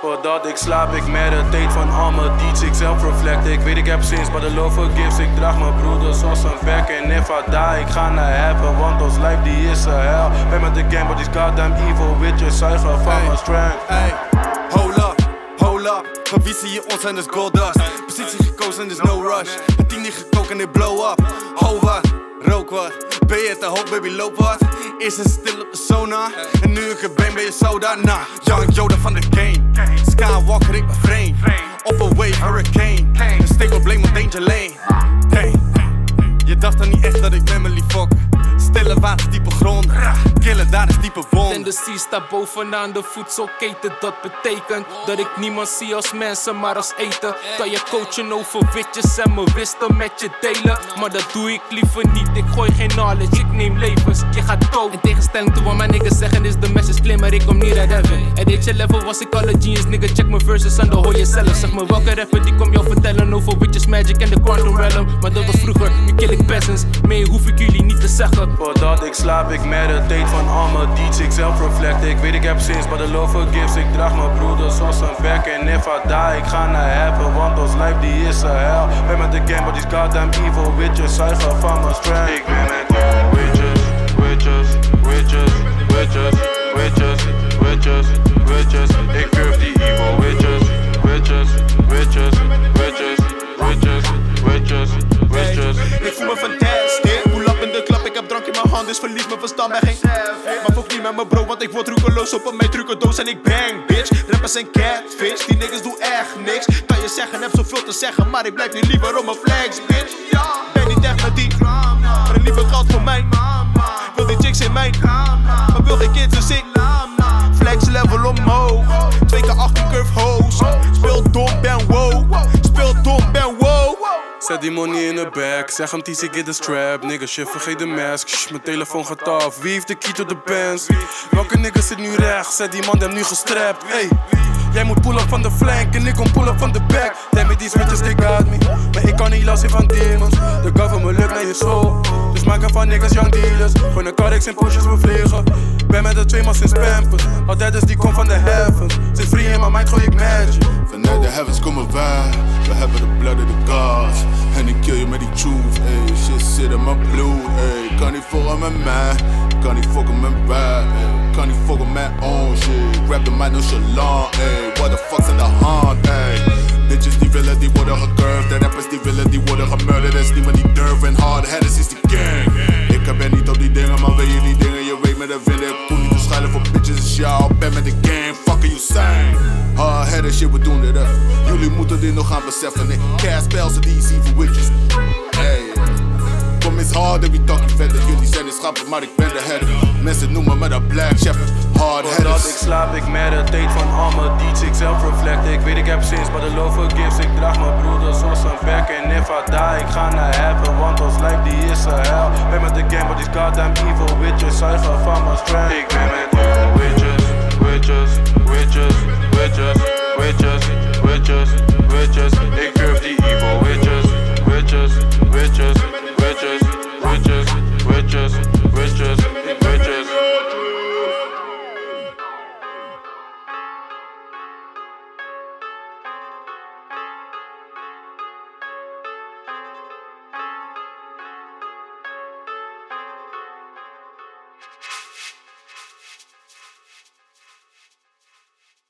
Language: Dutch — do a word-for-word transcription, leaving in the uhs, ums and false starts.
Voordat ik slaap, ik meditate van al mijn deeds, ik zelf-reflect. Ik weet ik heb sins, maar de Lord forgives. Ik draag mijn broeders als een back en if I die, ik ga naar heaven, want ons life die is een hell. Ben met de game, but these goddamn evil witches zuigen van mijn strength. Hey, hold up, hold up. Van wie zie je ons en dus gold dust. Positie gekozen, dus no rush. Het team niet gekookt en dit blow up. Ho wat, rook wat. Ben je te hoog, baby, loop wat. Eerst een stille persona. En nu ik er ben, ben je soda. Nah, Young Yoda van de game. Skywalker, ik ben vreemd. Op een wave, hurricane. Een steek op blame op danger lane. Dang. Je dacht dan niet echt dat ik met me lief fokken. Stille water, diepe grond. Killen, daar is diepe wond. En de sea staat bovenaan de voedselketen. Dat betekent dat ik niemand zie als mensen, maar als eten. Kan je coachen over witjes en mijn wisdom met je delen. Maar dat doe ik liever niet, ik gooi geen knowledge, ik neem levens. Je gaat dood. In tegenstelling toe wat mijn niggas zeggen is de message clear, maar ik kom niet uit heaven. At deze level was ik al een genius, nigga, check mijn verses en dan hoor je zelf. Zeg me welke rapper die kom jou vertellen over witches, magic en de quantum realm. Maar dat was vroeger, nu kill ik peasants, meer hoef ik jullie niet te zeggen. Voordat ik slaap, ik meditate van al mijn deeds, ik zelf-reflect. Ik weet ik heb sins, maar de Lord forgives. Ik draag mijn broeders als een back en if I die, ik ga naar heaven, want ons life die is een hell. Ben met de game, but these goddamn evil witches zuigen van mijn strength. Ik ben met witches, witches, witches, witches, witches, witches, witches. Ik curve die evil witches, witches, witches, witches, witches, witches, witches. Ik voel me fantastisch. Pull up in de club, ik heb drank in mijn hand, dus verlies mijn verstand bij geen. Maar fok niet met mijn bro, want ik word roekeloos op een mijn trucendoos en ik bang, bitch. Rappers zijn catfish, die niggas doen echt niks. Kan je zeggen, heb zoveel te zeggen, maar ik blijf nu liever op mijn flex, bitch. Ben niet echt met die, maar een liever geld voor mij. Wil die chicks in mijn, maar wil geen kids, dus ik flex level omhoog. Twee keer achttien curve hoes. Speel dom, ben wow. Speel dom, ben wow. Zet die money in de bag, zeg hem T C get the strap. Nigga shit, vergeet de mask, shh, mijn telefoon gaat af. Wie heeft de key to the bands? Welke nigga zit nu rechts? Zet die man hem nu gestrapt. Hey, jij moet pull up van de flank en ik kom pull up van de back. Damn it, these bitches they got me, maar ik kan niet los van demons. De government lukt naar je soul, dus maken van niggas young dealers. Gewoon een cardex en pushes we vliegen. Ben met de twee man sinds Pampers, altijd is die komt van de heavens. Zit free in mijn mind, gooi ik magic. Vanuit de heavens komen wij, we hebben de blood of the gods. En ik kill je met die truth, ey. Shit zit in mijn bloed, ey. Kan niet fokken met mij, kan niet fokken met wij, ey. Kan niet fokken met on shit. Rap de mind nonchalant, ey. What the fuck's aan de hand, ey. Bitches die willen, die worden gecurved. De rappers die willen, die worden gemurderd. Er is niemand die durft en hard headers is die gang. Ik ben niet op die dingen, maar weet je die dingen, je weet me de vinden. Ik voel niet te schuilen voor bitches, is jou. Ben met de gang, fucking you zijn. Hard headed shit, we doen dit even. Jullie moeten dit nog gaan beseffen. Nee, cast spells en these evil witches. Hey, kom eens harder, wie talking verder. Jullie zijn de schappen, maar ik ben de header. Mensen noemen me de black shepherd. Hard headers. Voordat ik slaap, ik meditate van al mijn deeds, ik zelf-reflect. Ik weet ik heb sins, maar de Lord forgives. Ik draag mijn broeders als een back en if I die, ik ga naar heaven, want ons life die is een hell. Ben met de game, but these goddamn evil witches zuigen van mijn strength. Ik ben met witches, witches, witches, witches, witches, witches.